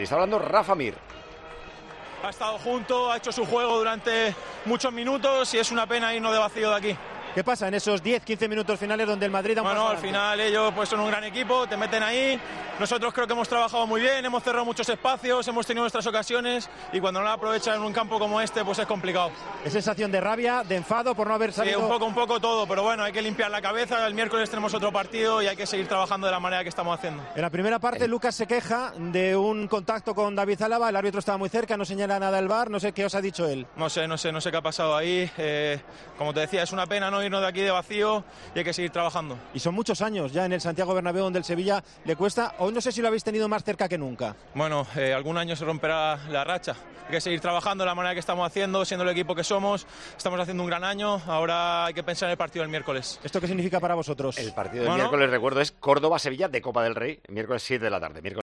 Está hablando Rafa Mir. Ha estado junto, ha hecho su juego durante muchos minutos y es una pena irnos de vacío de aquí. ¿Qué pasa en esos 10-15 minutos finales donde el Madrid da un paso Bueno, al adelante? final ellos pues son un gran equipo, te meten ahí. Nosotros creo que hemos trabajado muy bien, hemos cerrado muchos espacios, hemos tenido nuestras ocasiones y cuando no la aprovechan en un campo como este pues es complicado. ¿Es sensación de rabia, de enfado por no haber Sí, salido? un poco todo, pero bueno, hay que limpiar la cabeza. El miércoles tenemos otro partido y hay que seguir trabajando de la manera que estamos haciendo. En la primera parte Lucas se queja de un contacto con David Álava, el árbitro estaba muy cerca, no señala nada el VAR, no sé qué os ha dicho él. No sé qué ha pasado ahí. Como te decía, es una pena no irnos de aquí de vacío y hay que seguir trabajando. Y son muchos años ya en el Santiago Bernabéu donde el Sevilla le cuesta. Hoy no sé si lo habéis tenido más cerca que nunca. Bueno, algún año se romperá la racha. Hay que seguir trabajando de la manera que estamos haciendo, siendo el equipo que somos. Estamos haciendo un gran año. Ahora hay que pensar en el partido del miércoles. ¿Esto qué significa para vosotros? El partido del miércoles, recuerdo, es Córdoba-Sevilla de Copa del Rey, miércoles 7 de la tarde.